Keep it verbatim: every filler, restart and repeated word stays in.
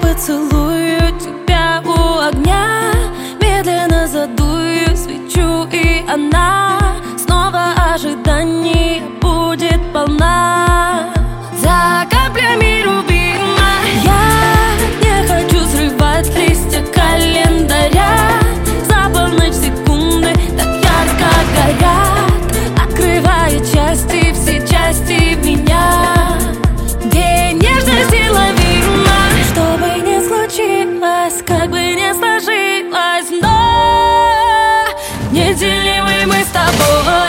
поцелую тебя у огня, медленно задую свечу, и она снова ожидание будет полна. За каплями рубина я не хочу срывать листья календаря. За полночь секунды так ярко горят, открывая части, все части меня. День нежности ловима, что бы ни случилось, как бы ни сложилось, но неделимы мы с тобой.